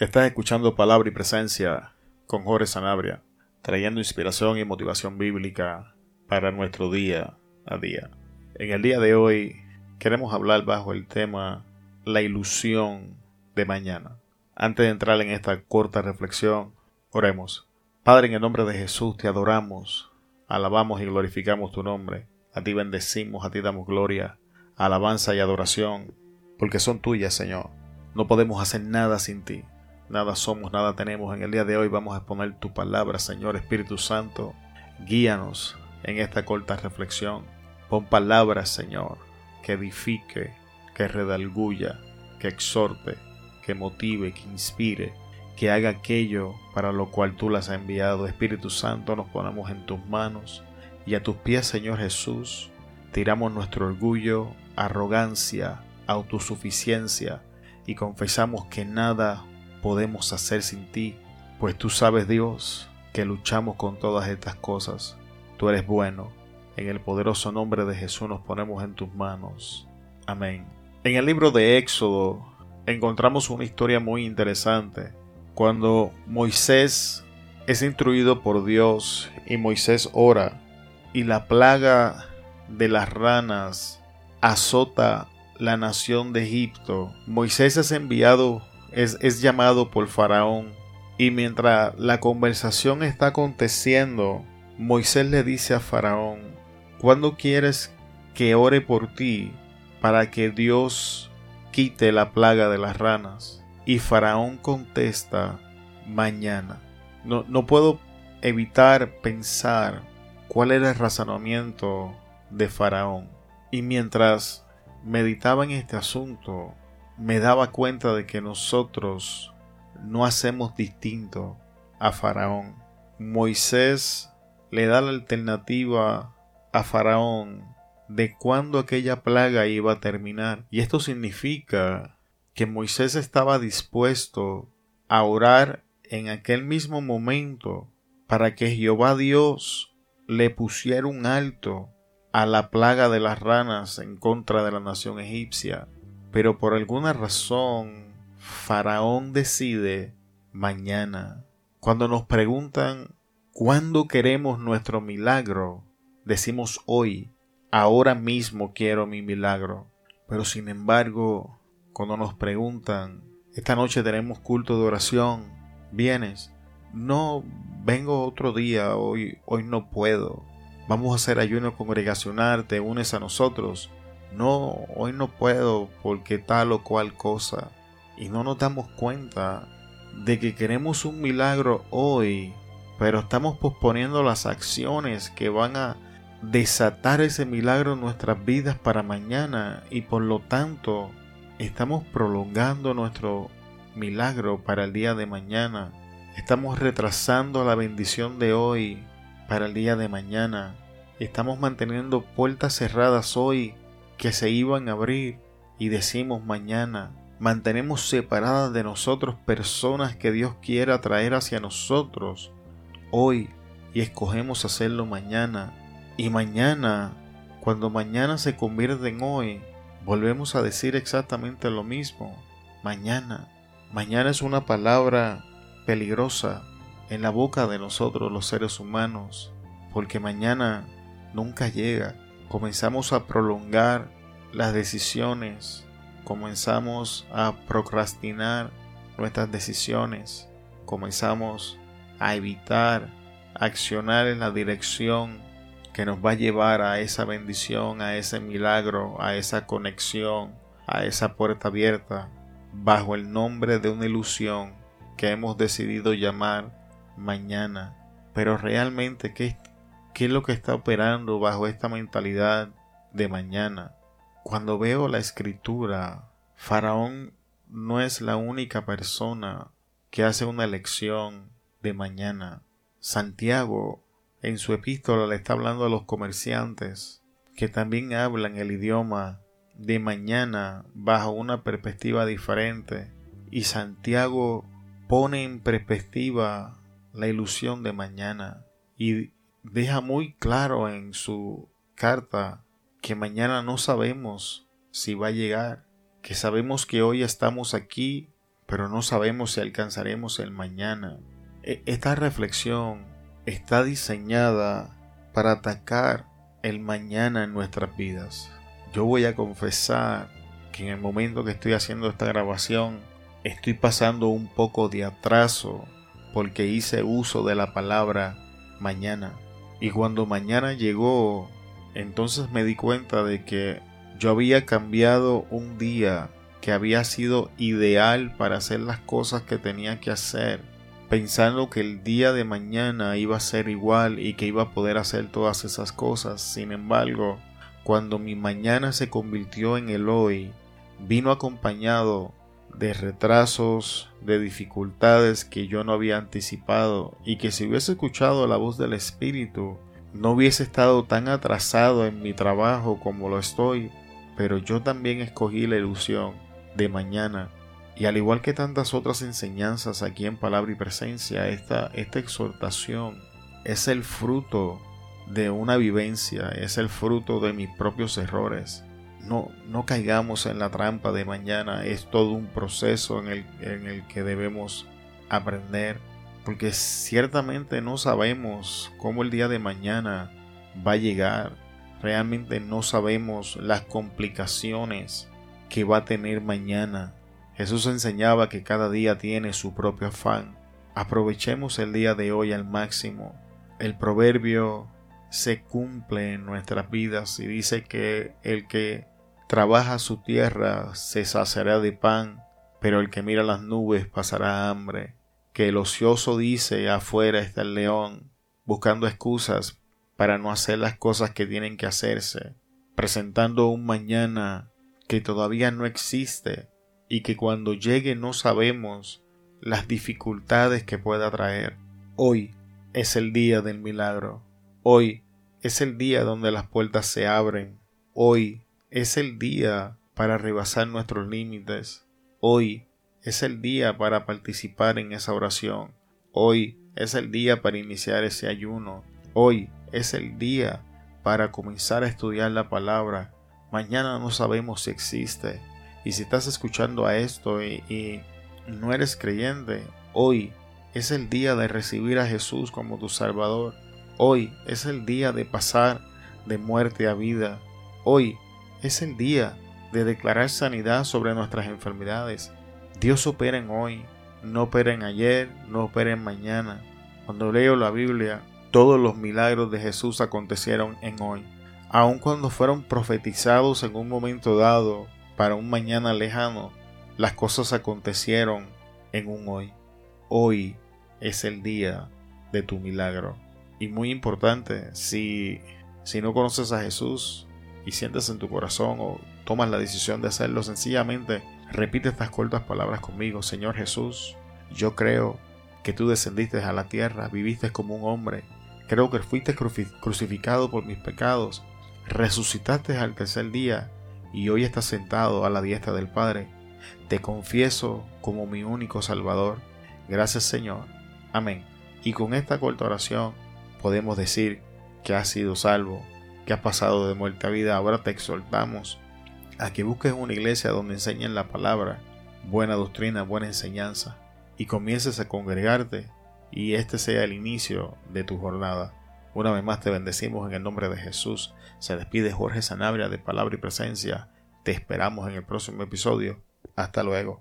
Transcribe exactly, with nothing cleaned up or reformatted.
Estás escuchando Palabra y Presencia con Jorge Sanabria, trayendo inspiración y motivación bíblica para nuestro día a día. En el día de hoy queremos hablar bajo el tema la ilusión de mañana. Antes de entrar en esta corta reflexión, oremos. Padre, en el nombre de Jesús te adoramos, alabamos y glorificamos tu nombre. A ti bendecimos, a ti damos gloria, alabanza y adoración, porque son tuyas, Señor. No podemos hacer nada sin ti. Nada somos, nada tenemos. En el día de hoy vamos a exponer tu palabra, Señor. Espíritu Santo, guíanos en esta corta reflexión. Pon palabras, Señor, que edifique, que redarguya, que exhorte, que motive, que inspire, que haga aquello para lo cual tú las has enviado. Espíritu Santo, nos ponemos en tus manos y a tus pies, Señor Jesús, tiramos nuestro orgullo, arrogancia, autosuficiencia y confesamos que nada podemos hacer sin ti, pues tú sabes, Dios, que luchamos con todas estas cosas. Tú eres bueno. En el poderoso nombre de Jesús nos ponemos en tus manos. Amén. En el libro de Éxodo encontramos una historia muy interesante. Cuando Moisés es instruido por Dios y Moisés ora y la plaga de las ranas azota la nación de Egipto, Moisés es enviado Es, es llamado por Faraón, y mientras la conversación está aconteciendo, Moisés le dice a Faraón: ¿cuándo quieres que ore por ti para que Dios quite la plaga de las ranas? Y Faraón contesta: mañana. No, no puedo evitar pensar cuál era el razonamiento de Faraón, y mientras meditaba en este asunto, me daba cuenta de que nosotros no hacemos distinto a Faraón. Moisés le da la alternativa a Faraón de cuándo aquella plaga iba a terminar. Y esto significa que Moisés estaba dispuesto a orar en aquel mismo momento para que Jehová Dios le pusiera un alto a la plaga de las ranas en contra de la nación egipcia. Pero por alguna razón, Faraón decide mañana. Cuando nos preguntan ¿cuándo queremos nuestro milagro?, decimos hoy, ahora mismo quiero mi milagro. Pero sin embargo, cuando nos preguntan esta noche tenemos culto de oración, ¿vienes? No, vengo otro día, hoy, hoy no puedo. Vamos a hacer ayuno congregacional, ¿te unes a nosotros? No, hoy no puedo porque tal o cual cosa. Y no nos damos cuenta de que queremos un milagro hoy, pero estamos posponiendo las acciones que van a desatar ese milagro en nuestras vidas para mañana, y por lo tanto estamos prolongando nuestro milagro para el día de mañana. Estamos retrasando la bendición de hoy para el día de mañana. Estamos manteniendo puertas cerradas hoy que se iban a abrir, y decimos mañana. Mantenemos separadas de nosotros personas que Dios quiere atraer hacia nosotros hoy, y escogemos hacerlo mañana. Y mañana, cuando mañana se convierte en hoy, volvemos a decir exactamente lo mismo. Mañana. Mañana es una palabra peligrosa en la boca de nosotros los seres humanos, porque mañana nunca llega. Comenzamos a prolongar las decisiones, comenzamos a procrastinar nuestras decisiones, comenzamos a evitar accionar en la dirección que nos va a llevar a esa bendición, a ese milagro, a esa conexión, a esa puerta abierta, bajo el nombre de una ilusión que hemos decidido llamar mañana. Pero realmente, ¿qué, qué es lo que está operando bajo esta mentalidad de mañana? Cuando veo la escritura, Faraón no es la única persona que hace una elección de mañana. Santiago en su epístola le está hablando a los comerciantes que también hablan el idioma de mañana bajo una perspectiva diferente, y Santiago pone en perspectiva la ilusión de mañana y deja muy claro en su carta que mañana no sabemos si va a llegar, que sabemos que hoy estamos aquí pero no sabemos si alcanzaremos el mañana. Esta reflexión está diseñada para atacar el mañana en nuestras vidas. Yo voy a confesar que en el momento que estoy haciendo esta grabación estoy pasando un poco de atraso porque hice uso de la palabra mañana. Y cuando mañana llegó, entonces me di cuenta de que yo había cambiado un día que había sido ideal para hacer las cosas que tenía que hacer, pensando que el día de mañana iba a ser igual y que iba a poder hacer todas esas cosas. Sin embargo, cuando mi mañana se convirtió en el hoy, vino acompañado de retrasos, de dificultades que yo no había anticipado, y que si hubiese escuchado la voz del Espíritu, no hubiese estado tan atrasado en mi trabajo como lo estoy. Pero yo también escogí la ilusión de mañana. Y al igual que tantas otras enseñanzas aquí en Palabra y Presencia, esta, esta exhortación es el fruto de una vivencia, es el fruto de mis propios errores. No, no caigamos en la trampa de mañana, es todo un proceso en el, en el que debemos aprender, porque ciertamente no sabemos cómo el día de mañana va a llegar. Realmente no sabemos las complicaciones que va a tener mañana. Jesús enseñaba que cada día tiene su propio afán. Aprovechemos el día de hoy al máximo. El proverbio se cumple en nuestras vidas y dice que el que trabaja su tierra se saciará de pan, pero el que mira las nubes pasará hambre. Que el ocioso dice: afuera está el león, buscando excusas para no hacer las cosas que tienen que hacerse, presentando un mañana que todavía no existe y que cuando llegue no sabemos las dificultades que pueda traer. Hoy es el día del milagro. Hoy es el día donde las puertas se abren. Hoy es el día para rebasar nuestros límites. Hoy es el día para participar en esa oración. Hoy es el día para iniciar ese ayuno. Hoy es el día para comenzar a estudiar la palabra. Mañana no sabemos si existe. Y si estás escuchando a esto y, y no eres creyente, hoy es el día de recibir a Jesús como tu Salvador. Hoy es el día de pasar de muerte a vida. Hoy es el día de declarar sanidad sobre nuestras enfermedades. Dios opera en hoy, no opera en ayer, no opera en mañana. Cuando leo la Biblia, todos los milagros de Jesús acontecieron en hoy. Aun cuando fueron profetizados en un momento dado para un mañana lejano, las cosas acontecieron en un hoy. Hoy es el día de tu milagro. Y muy importante, si, si no conoces a Jesús y sientes en tu corazón o tomas la decisión de hacerlo, sencillamente repite estas cortas palabras conmigo. Señor Jesús, yo creo que tú descendiste a la tierra, viviste como un hombre. Creo que fuiste crucificado por mis pecados, resucitaste al tercer día y hoy estás sentado a la diestra del Padre. Te confieso como mi único Salvador. Gracias, Señor. Amén. Y con esta corta oración podemos decir que has sido salvo, que has pasado de muerte a vida. Ahora te exhortamos a que busques una iglesia donde enseñen la palabra, buena doctrina, buena enseñanza, y comiences a congregarte y este sea el inicio de tu jornada. Una vez más te bendecimos en el nombre de Jesús. Se despide Jorge Sanabria de Palabra y Presencia. Te esperamos en el próximo episodio. Hasta luego.